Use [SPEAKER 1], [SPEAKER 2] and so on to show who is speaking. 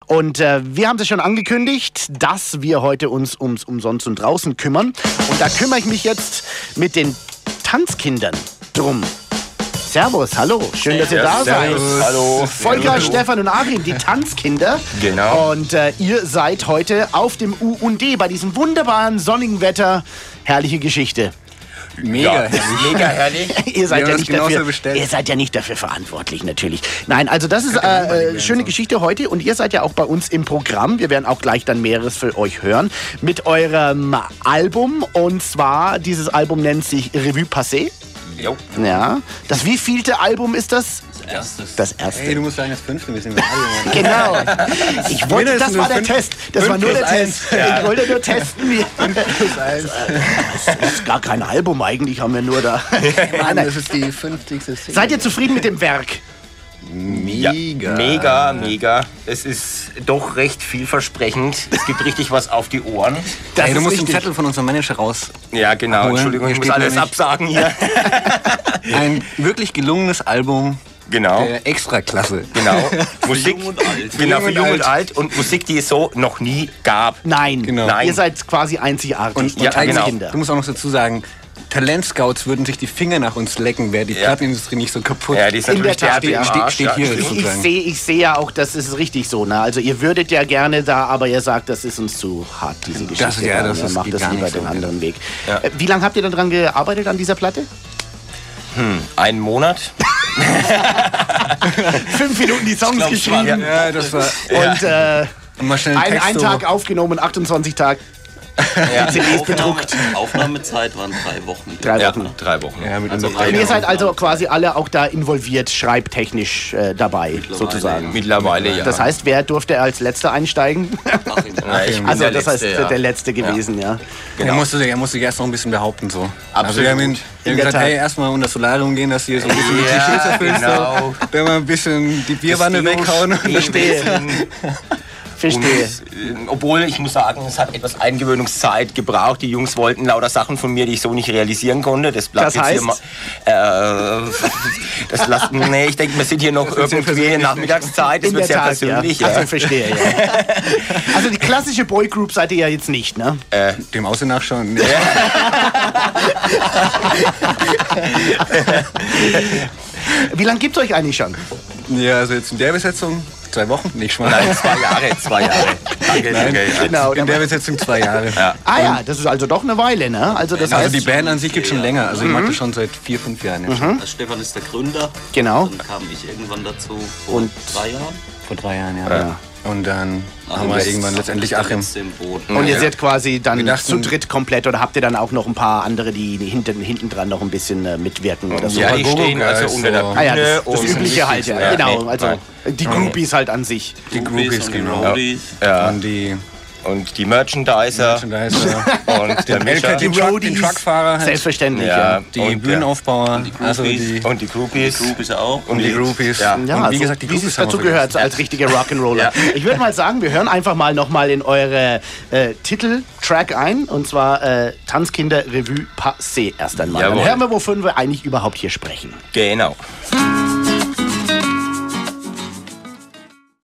[SPEAKER 1] Und wir haben es schon angekündigt, dass wir heute uns ums Umsonst und Draußen kümmern. Und da kümmere ich mich jetzt mit den Tanzkindern drum. Servus, hallo, schön, dass ihr da seid.
[SPEAKER 2] Hallo.
[SPEAKER 1] Volker, hallo. Stefan und Achim, die Tanzkinder.
[SPEAKER 2] Genau.
[SPEAKER 1] Und ihr seid heute auf dem U&D bei diesem wunderbaren sonnigen Wetter. Herrliche Geschichte.
[SPEAKER 2] Mega herrlich.
[SPEAKER 1] Ihr seid ja nicht dafür verantwortlich, natürlich. Nein, also das ist eine schöne Geschichte heute und ihr seid ja auch bei uns im Programm. Wir werden auch gleich dann Mehreres für euch hören mit eurem Album. Und zwar, dieses Album nennt sich Revue Passé.
[SPEAKER 2] Jo.
[SPEAKER 1] Ja. Das wievielte Album ist das? Das erste.
[SPEAKER 3] Hey, du musst sagen, das 5. Wir sind wir alle.
[SPEAKER 1] Genau. Ich wollte, das war der Test. Das war nur der Test. Ich wollte nur testen. Wie
[SPEAKER 3] 5+1.
[SPEAKER 1] Das ist gar kein Album eigentlich, haben wir nur da.
[SPEAKER 3] Mann, das ist die 50. Single.
[SPEAKER 1] Seid ihr zufrieden mit dem Werk?
[SPEAKER 2] Ja, mega. Es ist doch recht vielversprechend. Es gibt richtig was auf die Ohren.
[SPEAKER 3] Hey, du musst den Zettel von unserem Manager raus.
[SPEAKER 2] Ja, genau.
[SPEAKER 3] Holen.
[SPEAKER 2] Entschuldigung, ich muss alles absagen hier.
[SPEAKER 3] Ein wirklich gelungenes Album.
[SPEAKER 2] Genau.
[SPEAKER 3] Extraklasse.
[SPEAKER 2] Genau. Musik.
[SPEAKER 4] Jung und alt.
[SPEAKER 2] Genau, für Jung und Alt. Und Musik, die es so noch nie gab.
[SPEAKER 1] Nein.
[SPEAKER 3] Genau.
[SPEAKER 1] Ihr seid quasi einzigartig.
[SPEAKER 3] Und
[SPEAKER 2] ja, genau.
[SPEAKER 1] Kinder.
[SPEAKER 3] Du musst auch noch dazu sagen, Talentscouts würden sich die Finger nach uns lecken, wäre die Plattenindustrie nicht so kaputt.
[SPEAKER 2] Ja, die ist
[SPEAKER 1] In der
[SPEAKER 2] natürlich
[SPEAKER 1] Tat,
[SPEAKER 2] derbe im
[SPEAKER 1] ja.
[SPEAKER 2] Arsch,
[SPEAKER 3] Steht hier. sozusagen.
[SPEAKER 1] Ich sehe ja auch, das ist richtig so. Ne? Also ihr würdet ja gerne da, aber ihr sagt, das ist uns zu hart, diese Geschichte.
[SPEAKER 3] Das
[SPEAKER 1] macht
[SPEAKER 3] geht
[SPEAKER 1] das
[SPEAKER 3] gar
[SPEAKER 1] lieber
[SPEAKER 3] nicht
[SPEAKER 1] den
[SPEAKER 3] so.
[SPEAKER 1] anderen Weg.
[SPEAKER 2] Ja.
[SPEAKER 1] Wie lange habt ihr dann dran gearbeitet an dieser Platte?
[SPEAKER 2] Einen Monat.
[SPEAKER 1] 5 Minuten die Songs geschrieben.
[SPEAKER 3] Ja, das war...
[SPEAKER 1] Und
[SPEAKER 3] mal schnell einen Text
[SPEAKER 1] einen
[SPEAKER 3] so.
[SPEAKER 1] Tag aufgenommen, 28 Tage
[SPEAKER 2] Ja.
[SPEAKER 1] CDs bedruckt.
[SPEAKER 4] Aufnahmezeit waren 3 Wochen.
[SPEAKER 1] 3
[SPEAKER 2] Ja,
[SPEAKER 1] Wochen.
[SPEAKER 2] 3 Wochen.
[SPEAKER 3] Ja, mit
[SPEAKER 4] Also
[SPEAKER 3] unserem
[SPEAKER 1] Und ihr seid also quasi alle auch da involviert, schreibtechnisch dabei,
[SPEAKER 4] Mittlerweile,
[SPEAKER 1] sozusagen.
[SPEAKER 2] Mittlerweile, ja.
[SPEAKER 1] Das heißt, wer durfte als Letzter einsteigen?
[SPEAKER 2] Ja, ich bin
[SPEAKER 1] Also
[SPEAKER 2] der
[SPEAKER 1] das heißt,
[SPEAKER 2] Letzte, ja.
[SPEAKER 1] der Letzte gewesen, ja.
[SPEAKER 2] Genau.
[SPEAKER 3] Er musste sich erst noch ein bisschen behaupten. So. Also
[SPEAKER 2] Absolut.
[SPEAKER 3] wir haben ihm
[SPEAKER 1] der
[SPEAKER 3] gesagt,
[SPEAKER 1] Tat.
[SPEAKER 3] hey, erstmal unter das Solarium gehen, dass hier so ein bisschen die Klischees erfüllst.
[SPEAKER 2] genau.
[SPEAKER 3] So. Dann mal ein bisschen die Bierwanne weghauen. Und
[SPEAKER 1] Verstehe. Verstehe.
[SPEAKER 2] Und, obwohl, ich muss sagen, es hat etwas Eingewöhnungszeit gebraucht. Die Jungs wollten lauter Sachen von mir, die ich so nicht realisieren konnte. Das bleibt
[SPEAKER 1] Das
[SPEAKER 2] jetzt
[SPEAKER 1] heißt?
[SPEAKER 2] hier mal. Nee, ich denke, wir sind hier noch irgendwie in Nachmittagszeit. Das
[SPEAKER 1] In
[SPEAKER 2] wird
[SPEAKER 1] der
[SPEAKER 2] sehr
[SPEAKER 1] Tat,
[SPEAKER 2] persönlich.
[SPEAKER 1] ja.
[SPEAKER 2] Ja.
[SPEAKER 1] Also verstehe, ja. Also die klassische Boygroup seid ihr ja jetzt nicht, ne?
[SPEAKER 3] Dem Aussehen nachschauen.
[SPEAKER 1] Wie lange gibt es euch eigentlich schon?
[SPEAKER 3] Ja, also jetzt in der Besetzung 2 Wochen? Nicht schmal.
[SPEAKER 2] Nein, 2 Jahre. Danke, danke.
[SPEAKER 1] Genau.
[SPEAKER 3] In der Besetzung 2 Jahre.
[SPEAKER 2] Ja.
[SPEAKER 1] Ah ja, das ist also doch eine Weile, ne? Also das
[SPEAKER 3] Also
[SPEAKER 1] heißt,
[SPEAKER 3] die Band an sich gibt schon länger. Also ich mache das schon seit 4, 5 Jahren jetzt.
[SPEAKER 4] Also Stefan ist der Gründer.
[SPEAKER 1] genau.
[SPEAKER 4] Dann kam ich irgendwann dazu vor
[SPEAKER 1] Und-
[SPEAKER 4] 3 Jahren.
[SPEAKER 3] Vor 3 Jahren, ja. Und dann haben wir
[SPEAKER 4] jetzt
[SPEAKER 3] irgendwann letztendlich Achim.
[SPEAKER 4] Im Boot.
[SPEAKER 1] Und ihr seid quasi dann
[SPEAKER 3] Wir dachten-
[SPEAKER 1] zu dritt komplett oder habt ihr dann auch noch ein paar andere, die hinten dran noch ein bisschen mitwirken oder so?
[SPEAKER 2] Ja, die
[SPEAKER 3] Gogo
[SPEAKER 2] stehen also
[SPEAKER 3] Guys,
[SPEAKER 2] unter der
[SPEAKER 3] so.
[SPEAKER 2] Bühne.
[SPEAKER 1] Ah ja, das
[SPEAKER 2] und
[SPEAKER 1] Übliche halt, ja. Genau,
[SPEAKER 2] nee,
[SPEAKER 1] also
[SPEAKER 2] nein.
[SPEAKER 1] die Groupies halt an sich.
[SPEAKER 3] Die Groupies,
[SPEAKER 4] und die
[SPEAKER 3] genau.
[SPEAKER 4] Roadies.
[SPEAKER 2] Ja.
[SPEAKER 3] Und die
[SPEAKER 2] Und die Merchandiser
[SPEAKER 3] Merchandiser.
[SPEAKER 2] und der Mischer
[SPEAKER 3] den
[SPEAKER 1] Roadies.
[SPEAKER 3] Truckfahrer, halt.
[SPEAKER 1] Selbstverständlich,
[SPEAKER 2] Ja.
[SPEAKER 1] ja.
[SPEAKER 3] die
[SPEAKER 2] Und
[SPEAKER 3] Bühnenaufbauer,
[SPEAKER 4] die
[SPEAKER 3] also
[SPEAKER 4] Groupies.
[SPEAKER 3] die
[SPEAKER 2] und die Groupies.
[SPEAKER 4] Groupies auch.
[SPEAKER 3] und die Groupies.
[SPEAKER 2] Ja.
[SPEAKER 1] Ja,
[SPEAKER 3] und wie
[SPEAKER 1] also,
[SPEAKER 3] gesagt, die
[SPEAKER 1] wie es
[SPEAKER 3] Groupies haben
[SPEAKER 1] dazu
[SPEAKER 3] wir
[SPEAKER 1] gehört,
[SPEAKER 3] vergessen.
[SPEAKER 1] als richtige Rock'n'Roller.
[SPEAKER 2] Ja.
[SPEAKER 1] Ich würde mal sagen, wir hören einfach mal nochmal in eure Titeltrack ein. Und zwar Tanzkinder Revue Passé erst einmal. Dann
[SPEAKER 2] Jawohl.
[SPEAKER 1] hören wir, wovon wir eigentlich überhaupt hier sprechen.
[SPEAKER 2] Genau.